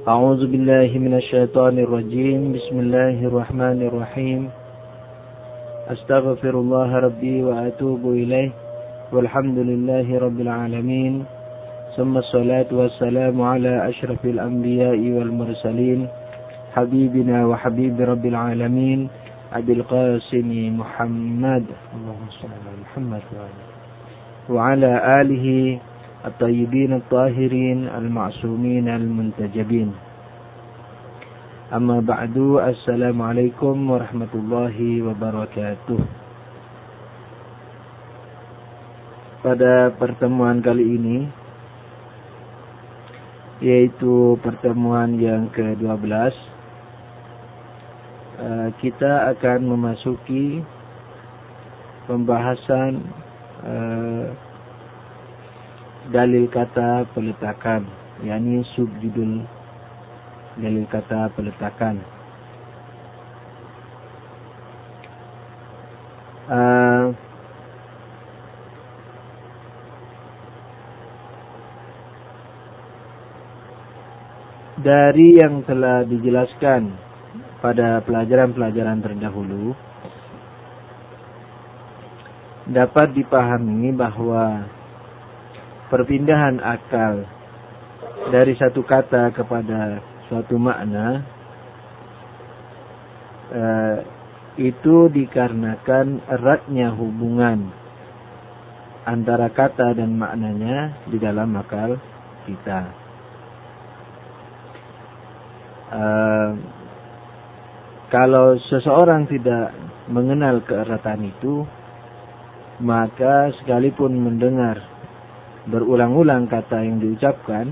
أعوذ بالله من الشيطان الرجيم. بسم الله الرحمن الرحيم. أستغفر الله ربي وأتوب إليه والحمد لله رب العالمين. ثم الصلاة والسلام على أشرف الأنبياء والمرسلين حبيبنا وحبيب رب العالمين أبي القاسم محمد اللهم صل على محمد وعلى آله الطيبين الطاهرين المعصومين المنتجبين. Amma ba'du. Assalamualaikum warahmatullahi wabarakatuh. Pada pertemuan kali ini, yaitu pertemuan yang ke-12, kita akan memasuki pembahasan dalil kata peletakan, yakni subjudul dalil kata peletakan. Dari yang telah dijelaskan pada pelajaran-pelajaran terdahulu, dapat dipahami bahwa perpindahan akal dari satu kata kepada suatu makna itu dikarenakan eratnya hubungan antara kata dan maknanya di dalam akal kita. Kalau seseorang tidak mengenal keeratan itu, maka sekalipun mendengar berulang-ulang kata yang diucapkan,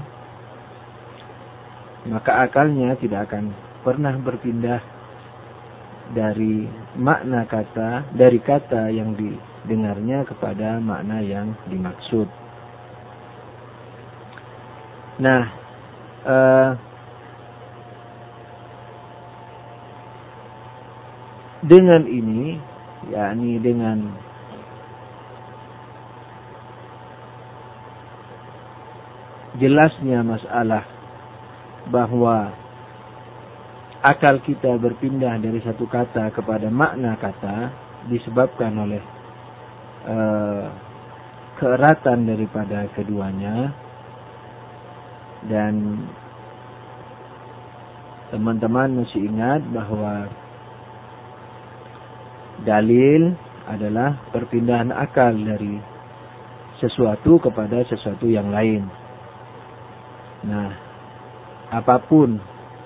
maka akalnya tidak akan pernah berpindah dari makna kata, dari kata yang didengarnya kepada makna yang dimaksud. Nah, dengan ini, yakni dengan jelasnya masalah bahwa akal kita berpindah dari satu kata kepada makna kata disebabkan oleh keeratan daripada keduanya. Dan teman-teman masih ingat bahwa dalil adalah perpindahan akal dari sesuatu kepada sesuatu yang lain. Nah, apapun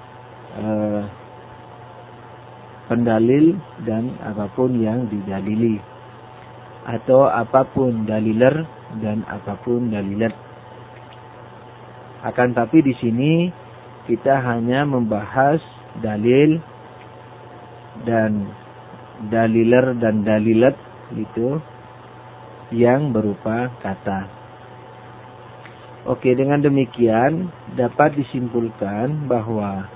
pendalil dan apapun yang didalili, atau apapun daliler dan apapun dalilat. Akan tapi di sini kita hanya membahas dalil dan daliler dan dalilat itu yang berupa kata. Oke, dengan demikian dapat disimpulkan bahwa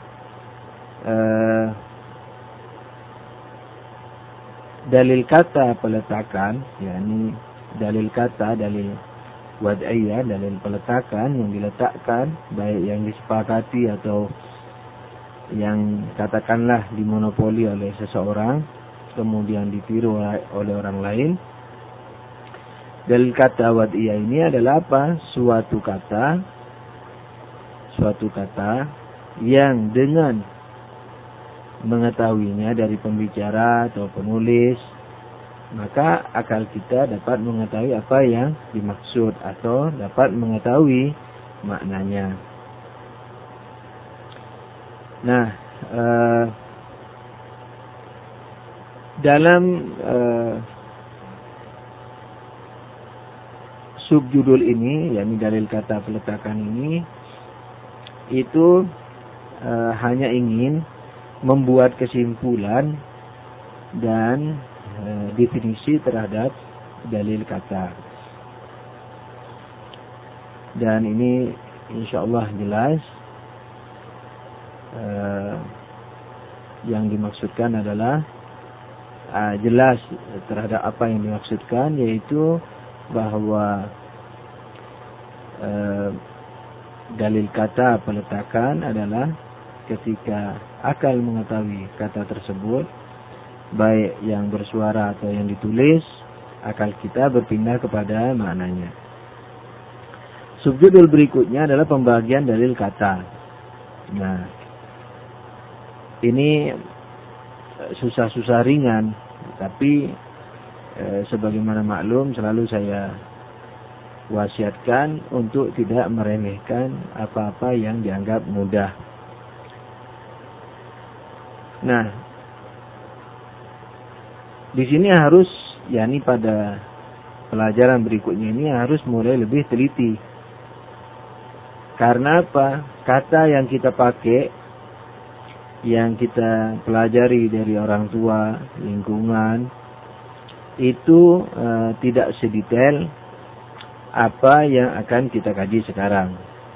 dalil kata peletakan, yakni dalil kata, dalil wad'iyah, dalil peletakan yang diletakkan, baik yang disepakati atau yang katakanlah dimonopoli oleh seseorang, kemudian ditiru oleh orang lain. Dalil kata wad'iyah ini adalah apa? Suatu kata yang dengan mengetahuinya dari pembicara atau penulis, maka akal kita dapat mengetahui apa yang dimaksud atau dapat mengetahui maknanya. Nah, dalam subjudul ini, yakni dalil kata peletakan ini, itu hanya ingin membuat kesimpulan dan definisi terhadap dalil kata. Dan ini insyaallah jelas yang dimaksudkan adalah jelas terhadap apa yang dimaksudkan, yaitu bahwa dalil kata peletakan adalah ketika akal mengetahui kata tersebut, baik yang bersuara atau yang ditulis, akal kita berpindah kepada maknanya. Subjudul berikutnya adalah pembagian dalil kata. Nah, ini susah-susah ringan, tapi sebagaimana maklum selalu saya wasiatkan untuk tidak meremehkan apa-apa yang dianggap mudah. Nah, di sini harus, yakni pada pelajaran berikutnya ini harus mulai lebih teliti. Karena apa? Kata yang kita pakai, yang kita pelajari dari orang tua, lingkungan, itu tidak sedetail apa yang akan kita kaji sekarang.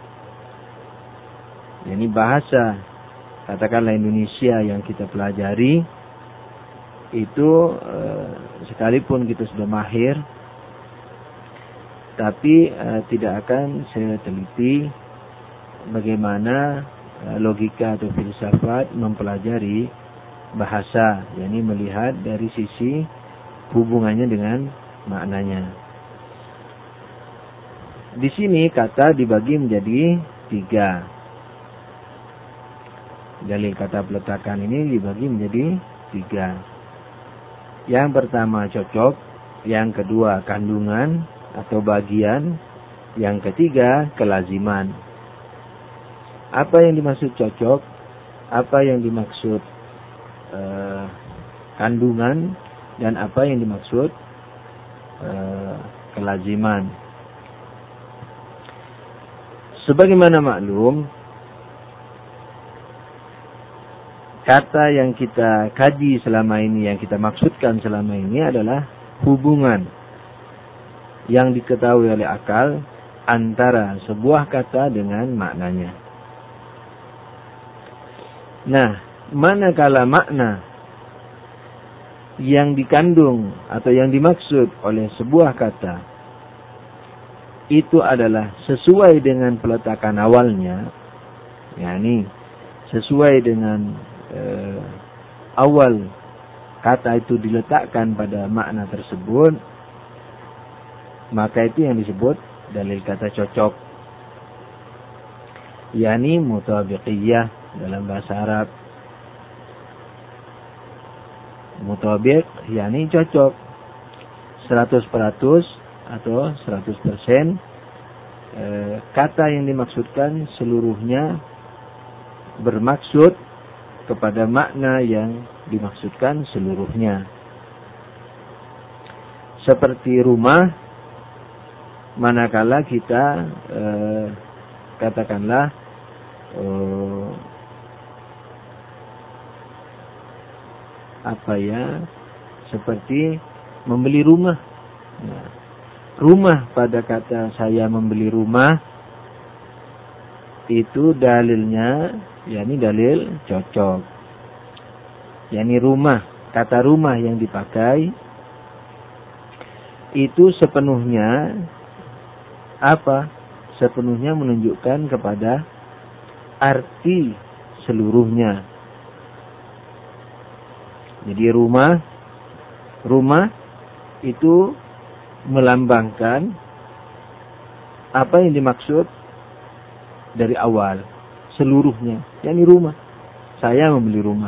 Ini bahasa, katakanlah Indonesia yang kita pelajari, itu sekalipun kita sudah mahir, tapi tidak akan seteliti bagaimana logika atau filsafat mempelajari bahasa, yakni melihat dari sisi hubungannya dengan maknanya. Di sini kata dibagi menjadi 3. Dalil kata peletakan ini dibagi menjadi 3. Yang pertama cocok, yang kedua kandungan atau bagian, yang ketiga kelaziman. Apa yang dimaksud cocok, apa yang dimaksud kandungan, dan apa yang dimaksud kelaziman. Sebagaimana maklum, kata yang kita kaji selama ini, yang kita maksudkan selama ini adalah hubungan yang diketahui oleh akal antara sebuah kata dengan maknanya. Nah, manakala makna yang dikandung atau yang dimaksud oleh sebuah kata itu adalah sesuai dengan peletakan awalnya, yakni sesuai dengan awal kata itu diletakkan pada makna tersebut, maka itu yang disebut dalil kata cocok, yakni mutabiqiyah dalam bahasa Arab. Mutabiq yakni cocok 100% atau 100%, kata yang dimaksudkan seluruhnya bermaksud kepada makna yang dimaksudkan seluruhnya. Seperti rumah, manakala kita katakanlah seperti membeli rumah. Nah, rumah pada kata saya membeli rumah itu dalilnya, yakni dalil cocok. Yakni rumah, kata rumah yang dipakai itu sepenuhnya sepenuhnya menunjukkan kepada arti seluruhnya. Jadi rumah itu melambangkan apa yang dimaksud dari awal, seluruhnya, yakni rumah. Saya membeli rumah.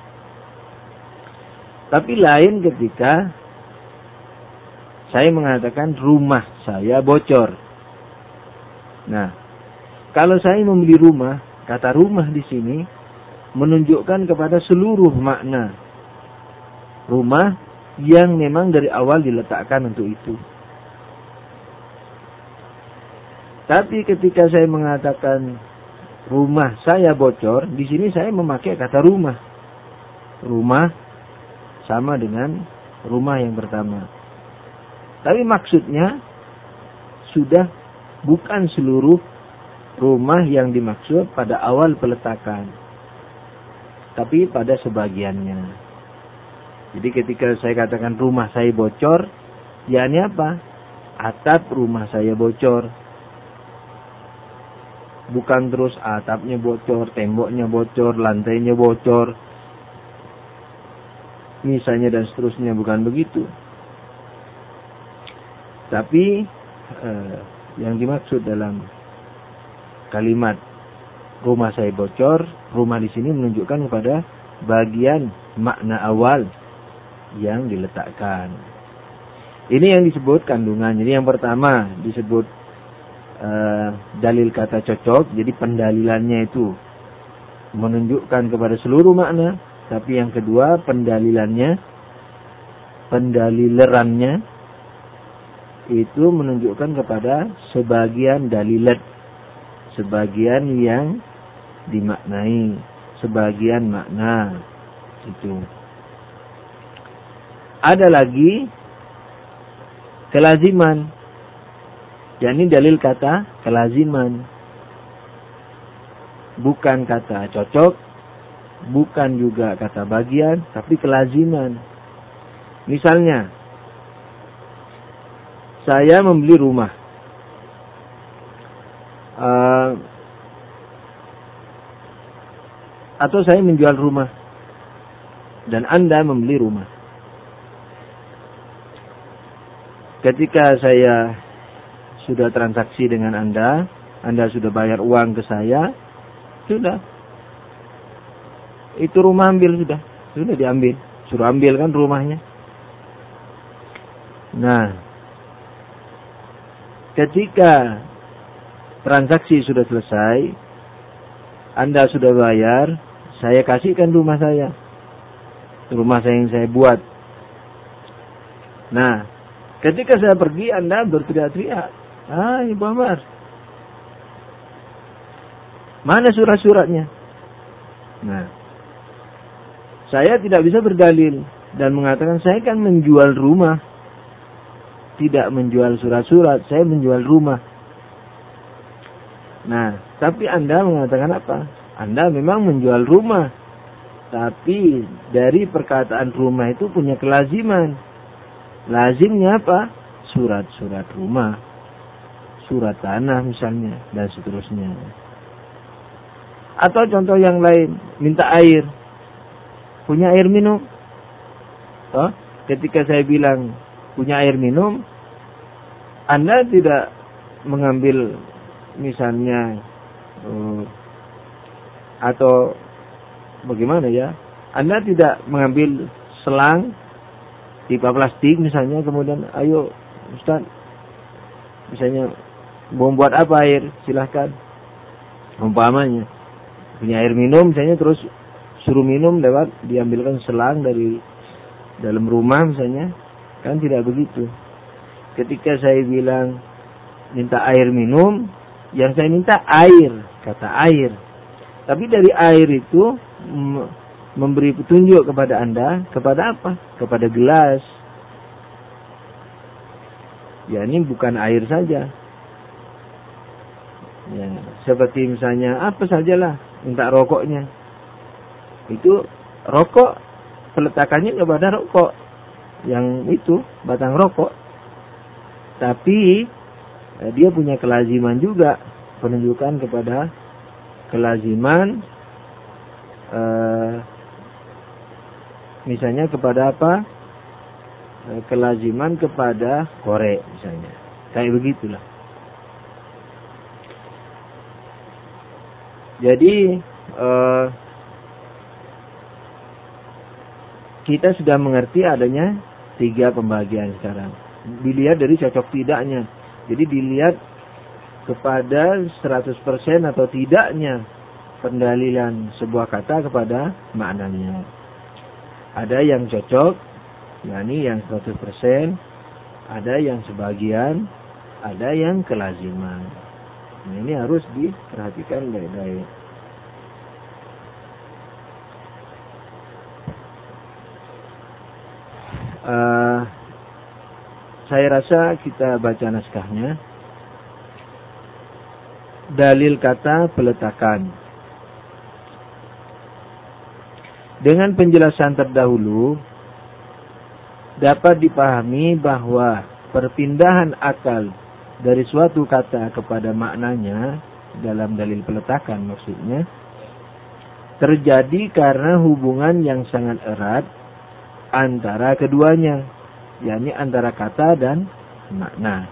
Tapi lain ketika saya mengatakan rumah saya bocor. Nah, kalau saya membeli rumah, kata rumah di sini menunjukkan kepada seluruh makna rumah yang memang dari awal diletakkan untuk itu. Tapi ketika saya mengatakan rumah saya bocor, di sini saya memakai kata rumah. Rumah sama dengan rumah yang pertama. Tapi maksudnya sudah bukan seluruh rumah yang dimaksud pada awal peletakan, tapi pada sebagiannya. Jadi ketika saya katakan rumah saya bocor, yakni apa? Atap rumah saya bocor. Bukan terus atapnya bocor, temboknya bocor, lantainya bocor, misalnya dan seterusnya, bukan begitu. Tapi yang dimaksud dalam kalimat rumah saya bocor, rumah di sini menunjukkan kepada bagian makna awal yang diletakkan. Ini yang disebut kandungan. Jadi yang pertama disebut dalil kata cocok. Jadi pendalilannya itu menunjukkan kepada seluruh makna. Tapi yang kedua pendalilerannya itu menunjukkan kepada sebagian dalilat, sebagian yang dimaknai, sebagian makna. Itu. Ada lagi kelaziman. Jadi dalil kata kelaziman. Bukan kata cocok, bukan juga kata bagian, tapi kelaziman. Misalnya, saya membeli rumah. Atau saya menjual rumah. Dan Anda membeli rumah. Ketika saya sudah transaksi dengan Anda sudah bayar uang ke saya, sudah. Itu rumah ambil sudah diambil. Suruh ambil kan rumahnya. Nah, ketika transaksi sudah selesai, Anda sudah bayar, saya kasihkan rumah saya. Rumah saya yang saya buat. Nah, ketika saya pergi, Anda berteriak-teriak. Ibu Amar, mana surat-suratnya? Nah, saya tidak bisa berdalil dan mengatakan saya kan menjual rumah, tidak menjual surat-surat, saya menjual rumah. Nah, tapi Anda mengatakan apa? Anda memang menjual rumah, tapi dari perkataan rumah itu punya kelaziman. Lazimnya apa? Surat-surat rumah, surat tanah misalnya, dan seterusnya. Atau contoh yang lain, minta air. Punya air minum. Ketika saya bilang punya air minum, Anda tidak mengambil misalnya, atau bagaimana ya, Anda tidak mengambil selang pipa plastik misalnya, kemudian ayo Ustaz, misalnya mau buat apa air, silahkan. Umpamanya punya air minum misalnya, terus suruh minum lewat diambilkan selang dari dalam rumah misalnya, kan tidak begitu. Ketika saya bilang minta air minum, yang saya minta air, kata air. Tapi dari air itu memberi petunjuk kepada Anda, kepada apa? Kepada gelas. Ya, ini bukan air saja. Ya, seperti misalnya apa sajalah, minta rokoknya. Itu rokok, peletakannya kepada rokok. Yang itu, batang rokok. Tapi dia punya kelaziman juga, penunjukan kepada kelaziman, misalnya kepada apa? Kelaziman kepada korek misalnya. Kayak begitulah. Jadi kita sudah mengerti adanya 3 pembagian sekarang. Dilihat dari cocok tidaknya. Jadi dilihat kepada 100% atau tidaknya pendalilan sebuah kata kepada maknanya. Ada yang cocok, yakni yang 100%, ada yang sebagian, ada yang kelaziman. Nah, ini harus diperhatikan baik-baik. Saya rasa kita baca naskahnya. Dalil kata peletakan. Dengan penjelasan terdahulu, dapat dipahami bahwa perpindahan akal dari suatu kata kepada maknanya dalam dalil peletakan maksudnya, terjadi karena hubungan yang sangat erat antara keduanya, yakni antara kata dan makna.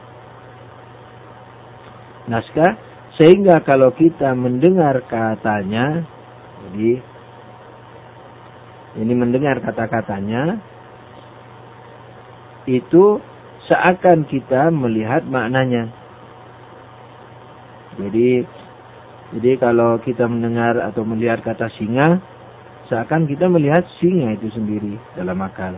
Naskah, sehingga kalau kita mendengar katanya, jadi ini mendengar kata-katanya, itu seakan kita melihat maknanya. Jadi kalau kita mendengar atau melihat kata singa, seakan kita melihat singa itu sendiri dalam akal.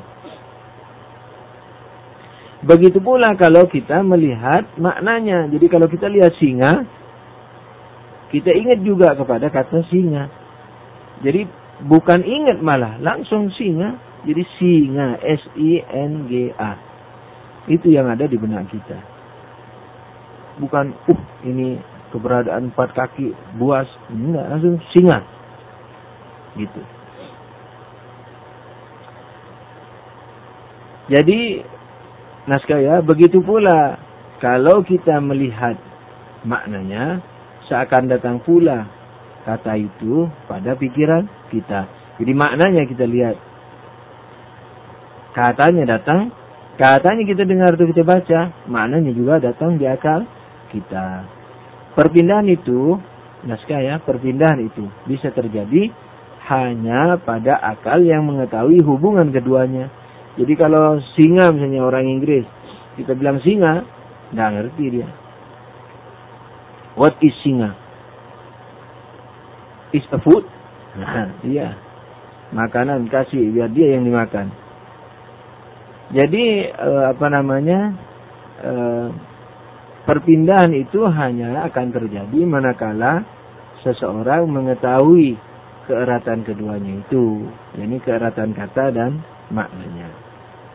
Begitu pula kalau kita melihat maknanya. Jadi kalau kita lihat singa, kita ingat juga kepada kata singa. Jadi bukan ingat malah, langsung singa. Jadi singa, S-I-N-G-A. Itu yang ada di benak kita. Bukan, ini keberadaan 4 kaki buas. Enggak, langsung singa. Gitu. Jadi, naskah ya, begitu pula kalau kita melihat maknanya, seakan datang pula kata itu pada pikiran kita. Jadi maknanya kita lihat. Katanya datang, katanya kita dengar atau kita baca, maknanya juga datang di akal kita. Perpindahan itu, naskah ya, perpindahan itu bisa terjadi hanya pada akal yang mengetahui hubungan keduanya. Jadi kalau singa misalnya orang Inggris, kita bilang singa, nggak ngerti dia. What is singa? Is a food? Nah, iya. Makanan kasih biar dia yang dimakan. Jadi perpindahan itu hanya akan terjadi manakala seseorang mengetahui keeratan keduanya itu, yakni keeratan kata dan maknanya.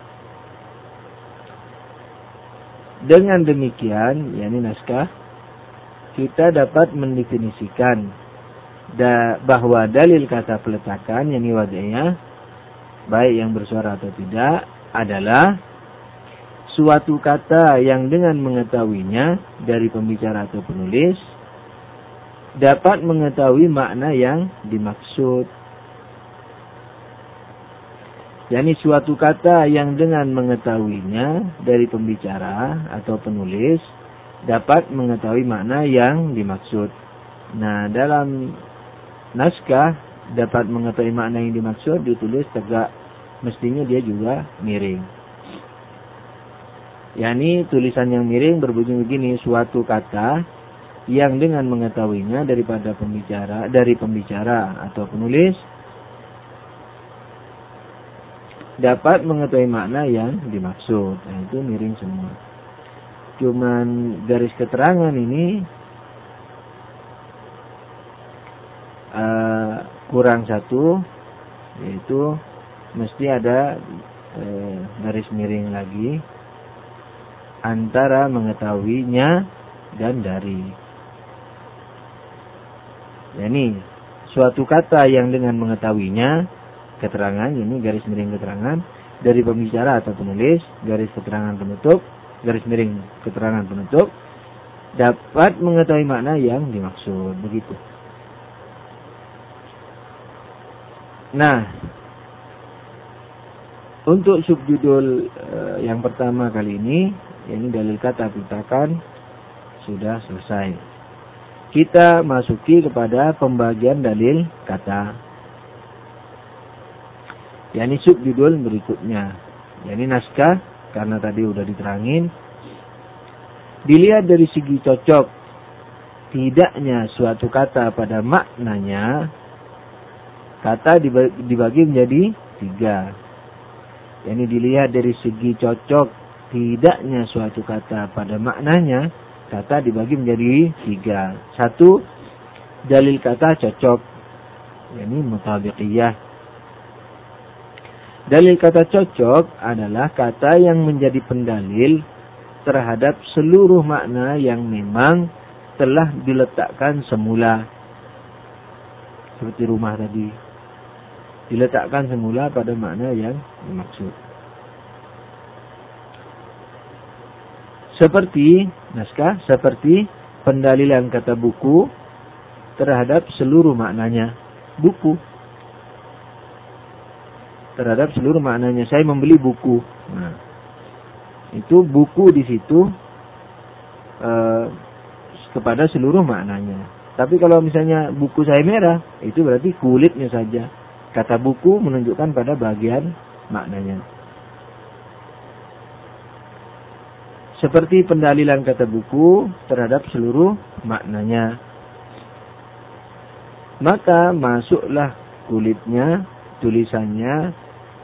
Dengan demikian, yakni naskah, kita dapat mendefinisikan bahwa dalil kata peletakan, yakni wad'iyah, baik yang bersuara atau tidak, adalah suatu kata yang dengan mengetahuinya dari pembicara atau penulis dapat mengetahui makna yang dimaksud. yakni suatu kata yang dengan mengetahuinya dari pembicara atau penulis dapat mengetahui makna yang dimaksud. Nah, dalam naskah dapat mengetahui makna yang dimaksud ditulis tegak, mestinya dia juga miring. yakni tulisan yang miring berbunyi begini: suatu kata yang dengan mengetahuinya dari pembicara atau penulis dapat mengetahui makna yang dimaksud. Nah, itu miring semua. Cuman garis keterangan ini kurang satu, yaitu mesti ada garis miring lagi antara mengetahuinya dan dari. Yani suatu kata yang dengan mengetahuinya, keterangan ini garis miring keterangan dari pembicara atau penulis, garis keterangan penutup, garis miring keterangan penutup, dapat mengetahui makna yang dimaksud. Begitu. Nah, untuk subjudul yang pertama kali ini dalil kata peletakan sudah selesai. Kita masuki kepada pembagian dalil kata. Yakni subjudul berikutnya. Yakni naskah, karena tadi udah diterangin. Dilihat dari segi cocok tidaknya suatu kata pada maknanya, kata dibagi menjadi 3. Yakni dilihat dari segi cocok tidaknya suatu kata pada maknanya, kata dibagi menjadi 3. 1. Dalil kata cocok, yakni mutabiqiyah. Dalil kata cocok adalah kata yang menjadi pendalil terhadap seluruh makna yang memang telah diletakkan semula. Seperti rumah tadi, diletakkan semula pada makna yang dimaksud. Seperti naskah, seperti pendalilan kata buku terhadap seluruh maknanya. Buku. Terhadap seluruh maknanya. Saya membeli buku. Nah, itu buku di situ kepada seluruh maknanya. Tapi kalau misalnya buku saya merah, itu berarti kulitnya saja. Kata buku menunjukkan pada bagian maknanya. Seperti pendalilan kata buku terhadap seluruh maknanya. Maka masuklah kulitnya, tulisannya,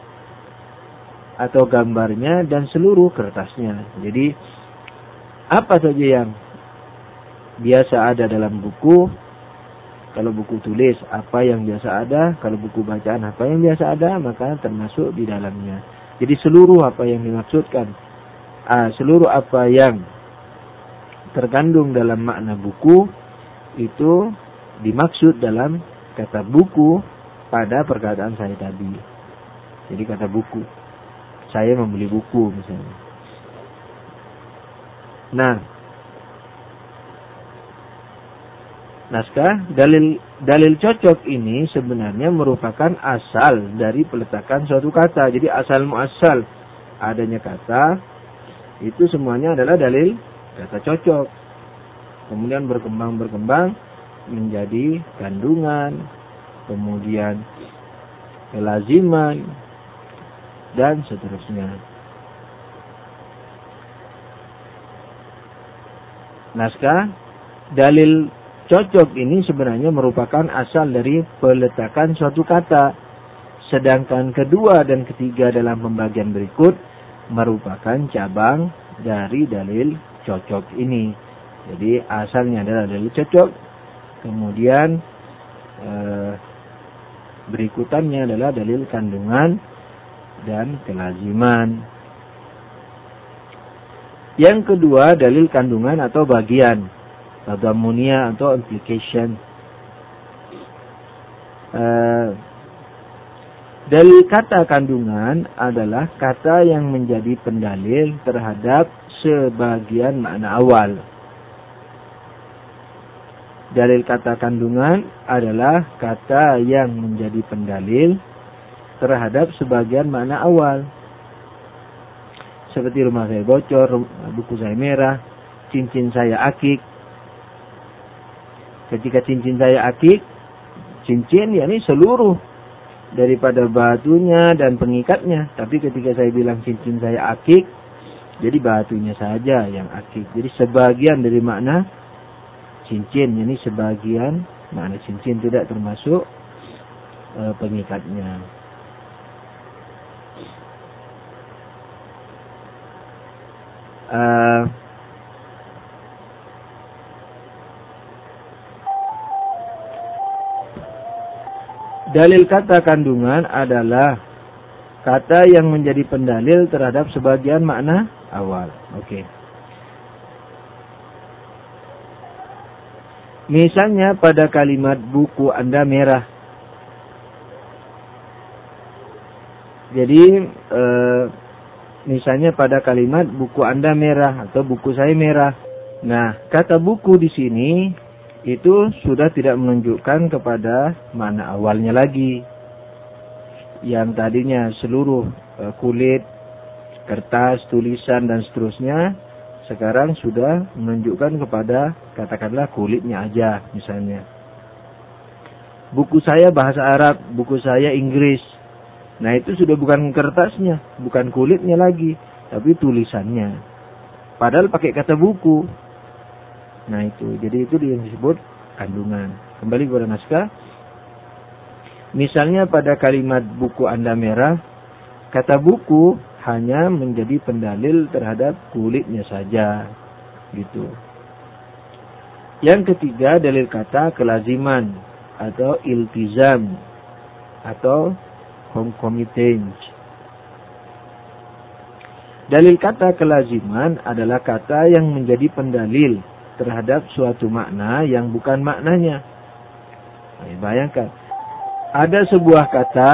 atau gambarnya, dan seluruh kertasnya. Jadi, apa saja yang biasa ada dalam buku, kalau buku tulis, apa yang biasa ada, kalau buku bacaan, apa yang biasa ada, maka termasuk di dalamnya. Jadi, seluruh apa yang dimaksudkan, seluruh apa yang terkandung dalam makna buku, itu dimaksud dalam kata buku pada perkataan saya tadi. Jadi, kata buku. Saya membeli buku misalnya. Nah, naskah dalil cocok ini sebenarnya merupakan asal dari peletakan suatu kata. Jadi asal muasal adanya kata itu semuanya adalah dalil kata cocok. Kemudian berkembang menjadi kandungan, kemudian kelaziman, dan seterusnya. Naskah dalil cocok ini sebenarnya merupakan asal dari peletakan suatu kata. Sedangkan kedua dan ketiga dalam pembagian berikut merupakan cabang dari dalil cocok ini. Jadi asalnya adalah dalil cocok. Kemudian berikutannya adalah dalil kandungan dan kelaziman. Yang kedua, dalil kandungan atau bagian, tadamunia atau implication. Dalil kata kandungan adalah kata yang menjadi pendalil terhadap sebagian makna awal. Dalil kata kandungan adalah kata yang menjadi pendalil terhadap sebagian makna awal. Seperti rumah saya bocor, buku saya merah, cincin saya akik. Ketika cincin saya akik, cincin yakni seluruh daripada batunya dan pengikatnya. Tapi ketika saya bilang cincin saya akik, jadi batunya saja yang akik. Jadi sebagian dari makna cincin, yakni sebagian makna cincin, tidak termasuk pengikatnya. Dalil kata kandungan adalah kata yang menjadi pendalil terhadap sebagian makna awal. Oke. Misalnya pada kalimat buku Anda merah. Jadi misalnya pada kalimat buku Anda merah atau buku saya merah. Nah, kata buku di sini itu sudah tidak menunjukkan kepada makna awalnya lagi. Yang tadinya seluruh kulit, kertas, tulisan, dan seterusnya, sekarang sudah menunjukkan kepada, katakanlah, kulitnya aja misalnya. Buku saya bahasa Arab, buku saya Inggris. Nah, itu sudah bukan kertasnya, bukan kulitnya lagi, tapi tulisannya. Padahal pakai kata buku. Nah, itu. Jadi itu yang disebut kandungan. Kembali kepada naskah. Misalnya pada kalimat buku Anda merah, kata buku hanya menjadi pendalil terhadap kulitnya saja. Gitu. Yang ketiga, dalil kata kelaziman atau iltizam atau concomitant. Dalil kata kelaziman adalah kata yang menjadi pendalil terhadap suatu makna yang bukan maknanya. Bayangkan, ada sebuah kata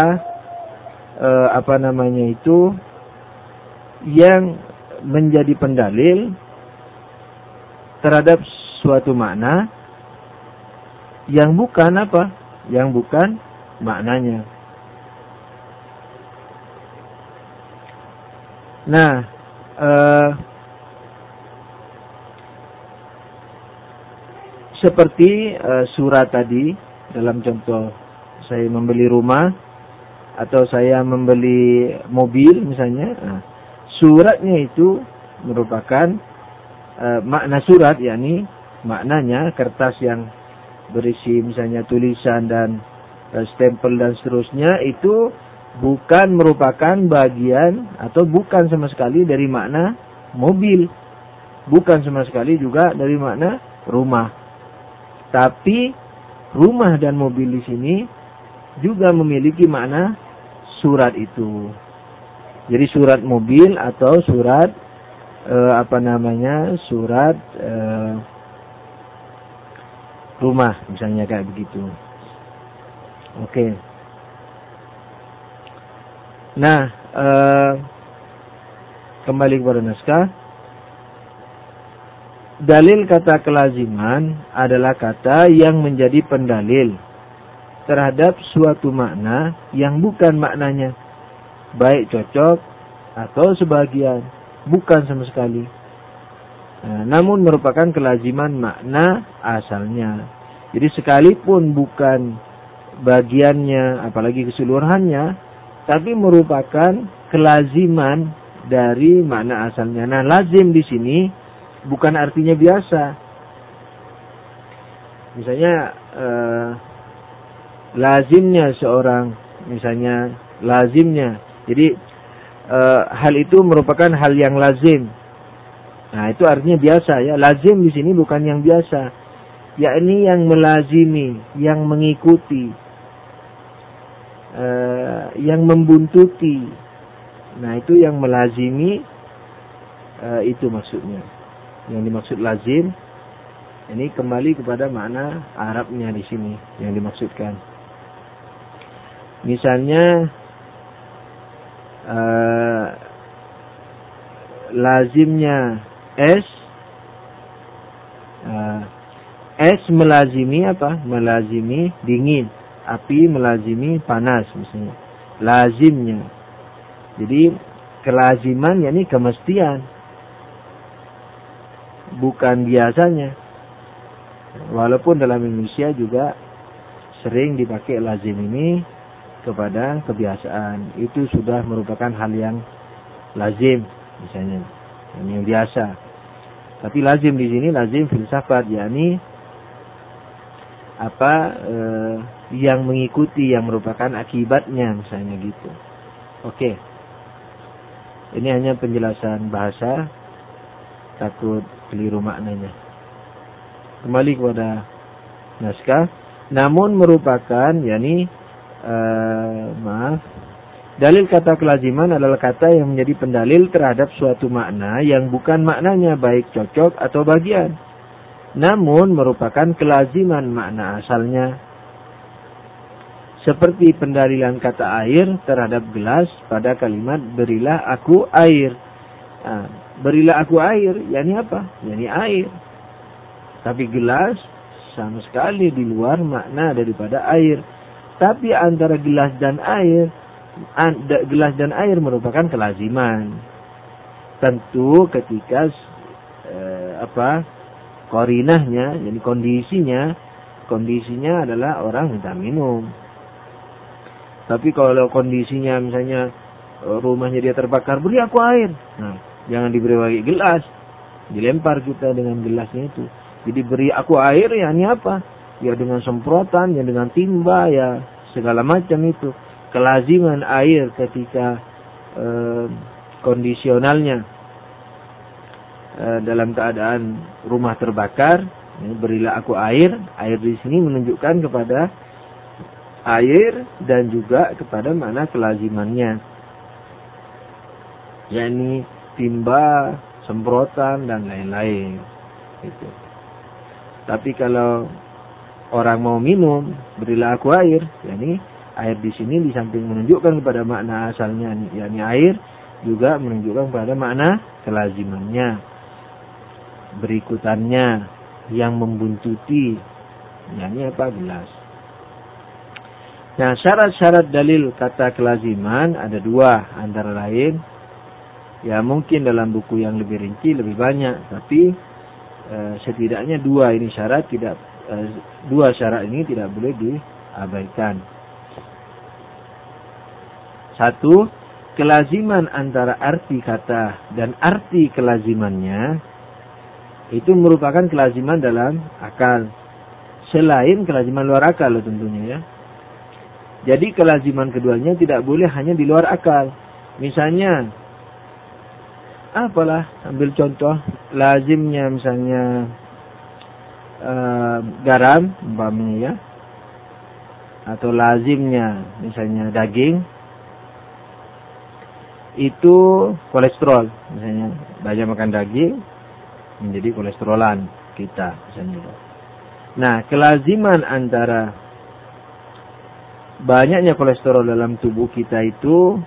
yang menjadi pendalil terhadap suatu makna yang bukan apa? Yang bukan maknanya. Nah, seperti surat tadi, dalam contoh saya membeli rumah atau saya membeli mobil misalnya, suratnya itu merupakan makna surat, yakni maknanya kertas yang berisi misalnya tulisan dan stempel dan seterusnya, itu bukan merupakan bagian atau bukan sama sekali dari makna mobil, bukan sama sekali juga dari makna rumah. Tapi rumah dan mobil di sini juga memiliki makna surat itu. Jadi surat mobil atau surat surat rumah misalnya, kayak begitu. Oke. Nah, kembali kepada naskah. Dalil kata kelaziman adalah kata yang menjadi pendalil terhadap suatu makna yang bukan maknanya, baik cocok atau sebagian, bukan sama sekali. Namun merupakan kelaziman makna asalnya. Jadi sekalipun bukan bagiannya, apalagi keseluruhannya, tapi merupakan kelaziman dari makna asalnya. Nah, lazim di sini bukan artinya biasa. Misalnya lazimnya seorang, misalnya lazimnya. Jadi hal itu merupakan hal yang lazim. Nah, itu artinya biasa ya. Lazim di sini bukan yang biasa, yakni yang melazimi, yang mengikuti, yang membuntuti. Nah, itu yang melazimi, itu maksudnya. Yang dimaksud lazim ini kembali kepada makna Arabnya di sini yang dimaksudkan. Misalnya lazimnya es melazimi apa? Melazimi dingin, api melazimi panas misalnya. Lazimnya. Jadi kelaziman yakni kemestian, bukan biasanya. Walaupun dalam Indonesia juga sering dipakai lazim ini kepada kebiasaan. Itu sudah merupakan hal yang lazim misalnya, yang biasa. Tapi lazim di sini lazim filsafat, yakni yang mengikuti, yang merupakan akibatnya misalnya gitu. Oke. Ini hanya penjelasan bahasa, takut keliru maknanya. Kembali kepada naskah. Namun merupakan, yakni dalil kata kelaziman adalah kata yang menjadi pendalil terhadap suatu makna yang bukan maknanya, baik cocok atau bagian, namun merupakan kelaziman makna asalnya. Seperti pendalilan kata air terhadap gelas pada kalimat berilah aku air. Nah, berilah aku air, yakni apa? Yakni air. Tapi gelas sama sekali di luar makna daripada air. Tapi antara gelas dan air merupakan kelaziman. Tentu ketika qarinahnya, jadi kondisinya adalah orang minta minum. Tapi kalau kondisinya misalnya rumahnya dia terbakar, beri aku air. Nah, jangan diberi pakai gelas, dilempar kita dengan gelasnya itu. Jadi beri aku air, ya ini apa? Ya dengan semprotan, ya dengan timba, ya segala macam itu. Kelaziman air ketika kondisionalnya dalam keadaan rumah terbakar, ya, berilah aku air. Air di sini menunjukkan kepada air dan juga kepada makna kelazimannya, yakni timba, semprotan dan lain-lain. Gitu. Tapi kalau orang mau minum, berilah aku air, yakni air di sini di samping menunjukkan kepada makna asalnya, yakni air, juga menunjukkan kepada makna kelazimannya, berikutannya. yang membuntuti. Nah, ini apa? Gelas. Nah, syarat-syarat dalil kata kelaziman ada dua, antara lain ya mungkin dalam buku yang lebih rinci lebih banyak, tapi setidaknya dua ini syarat dua syarat ini tidak boleh diabaikan. Satu, kelaziman antara arti kata dan arti kelazimannya itu merupakan kelaziman dalam akal, selain kelaziman luar akal tentunya ya. Jadi kelaziman keduanya tidak boleh hanya di luar akal. Misalnya, apalah, ambil contoh, lazimnya misalnya garam, umpamanya ya, atau lazimnya misalnya daging, itu kolesterol. Misalnya, banyak makan daging, menjadi kolesterolan kita. Misalnya. Nah, kelaziman antara banyaknya kolesterol dalam tubuh kita itu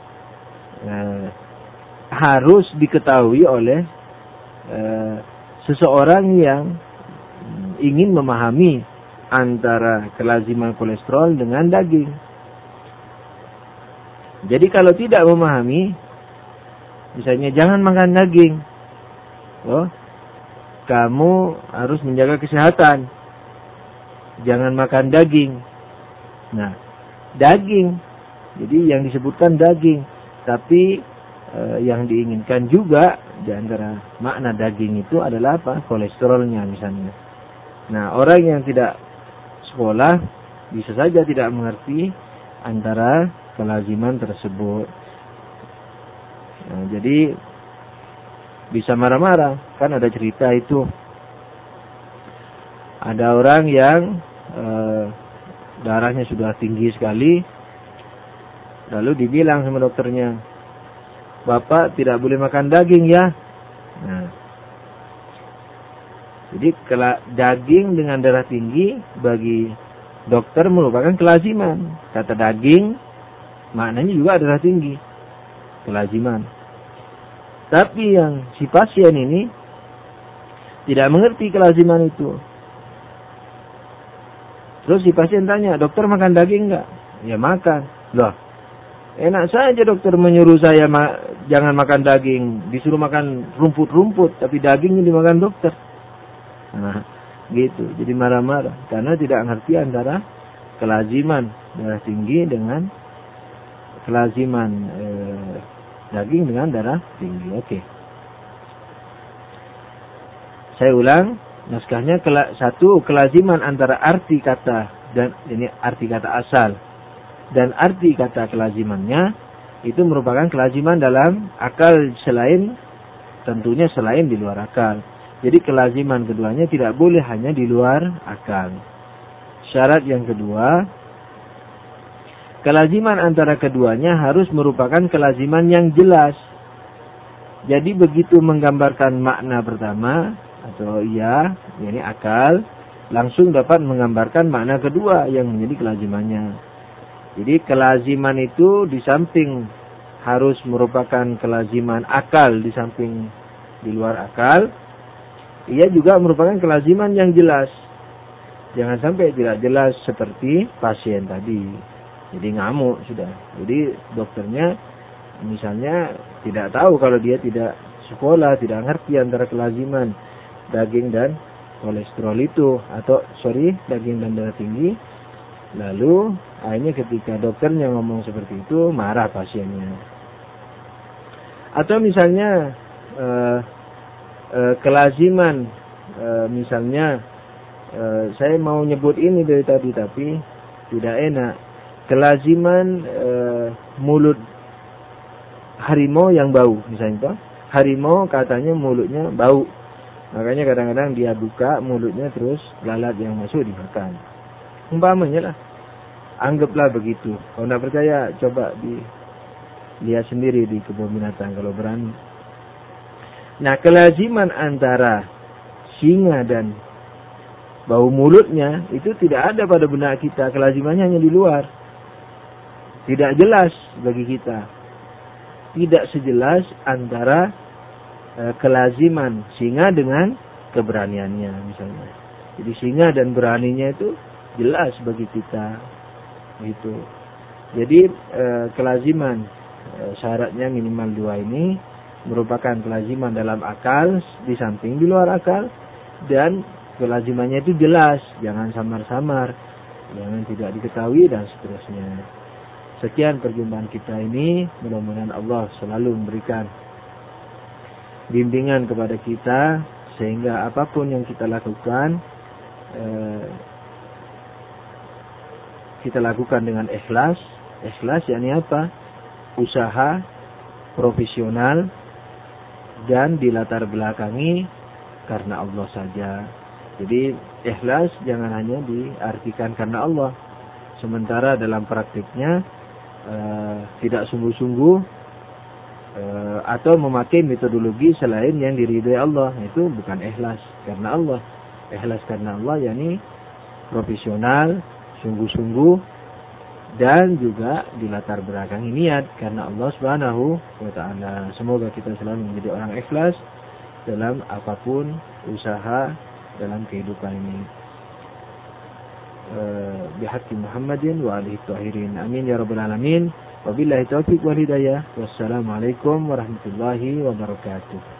harus diketahui oleh seseorang yang ingin memahami antara kelaziman kolesterol dengan daging. Jadi kalau tidak memahami, misalnya jangan makan daging, kamu harus menjaga kesehatan, jangan makan daging. Nah, daging, jadi yang disebutkan daging, tapi yang diinginkan juga di antara makna daging itu adalah apa? Kolesterolnya misalnya. Nah, orang yang tidak sekolah bisa saja tidak mengerti antara kelaziman tersebut. Nah, jadi bisa marah-marah, kan ada cerita itu. Ada orang yang darahnya sudah tinggi sekali, lalu dibilang sama dokternya, Bapak tidak boleh makan daging ya. Nah, jadi daging dengan darah tinggi bagi dokter merupakan kelaziman. Kata daging maknanya juga darah tinggi, kelaziman. Tapi yang si pasien ini tidak mengerti kelaziman itu. Terus si pasien tanya, dokter makan daging enggak? Ya makan. Loh, enak saja dokter menyuruh saya jangan makan daging. Disuruh makan rumput-rumput, tapi dagingnya dimakan dokter. Nah, gitu. Jadi marah-marah. Karena tidak ngerti antara kelaziman darah tinggi dengan kelaziman daging dengan darah tinggi. Oke. Saya ulang. Naskahnya satu, kelaziman antara arti kata dan ini arti kata asal dan arti kata kelazimannya itu merupakan kelaziman dalam akal tentunya selain di luar akal. Jadi kelaziman keduanya tidak boleh hanya di luar akal. Syarat yang kedua, kelaziman antara keduanya harus merupakan kelaziman yang jelas. Jadi begitu menggambarkan makna pertama atau iya, yakni akal, langsung dapat menggambarkan makna kedua yang menjadi kelazimannya. Jadi kelaziman itu di samping harus merupakan kelaziman akal, di samping di luar akal, ia juga merupakan kelaziman yang jelas. Jangan sampai tidak jelas seperti pasien tadi. Jadi ngamuk sudah. Jadi dokternya misalnya tidak tahu kalau dia tidak sekolah, tidak ngerti antara kelaziman daging dan kolesterol itu, atau daging dan darah tinggi. Lalu akhirnya ketika dokternya ngomong seperti itu, marah pasiennya. Atau misalnya kelaziman, misalnya saya mau nyebut ini dari tadi tapi tidak enak. Kelaziman mulut harimau yang bau, misalnya harimau katanya mulutnya bau. Makanya kadang-kadang dia buka mulutnya terus lalat yang masuk dimakan. Umpamanya lah. Anggaplah begitu. Kalau tidak percaya coba dilihat sendiri di kebun binatang kalau berani. Nah, kelaziman antara singa dan bau mulutnya itu tidak ada pada benak kita. Kelazimannya hanya di luar. Tidak jelas bagi kita. Tidak sejelas antara kelaziman singa dengan keberaniannya misalnya. Jadi singa dan beraninya itu jelas bagi kita. Gitu. Jadi kelaziman syaratnya minimal 2 ini merupakan kelaziman dalam akal, di samping di luar akal, dan kelazimannya itu jelas, jangan samar-samar, jangan tidak diketahui dan seterusnya. Sekian perjumpaan kita ini, mudah-mudahan Allah selalu memberikan bimbingan kepada kita sehingga apapun yang kita lakukan kita lakukan dengan ikhlas. Ikhlas yakni apa? Usaha profesional dan dilatar belakangi karena Allah saja. Jadi ikhlas jangan hanya diartikan karena Allah, sementara dalam praktiknya tidak sungguh-sungguh atau memakai metodologi selain yang diridhai Allah, itu bukan ikhlas karena Allah. Ikhlas karena Allah yakni profesional, sungguh-sungguh, dan juga dilatar belakangi niat karena Allah Subhanahu wa taala. Semoga kita selalu menjadi orang ikhlas dalam apapun usaha dalam kehidupan ini. Bihaqqi Muhammadin wa alihi tahirin. Amin ya rabbal alamin. Wabillahi taufiq wal hidayah. Wassalamualaikum warahmatullahi wabarakatuh.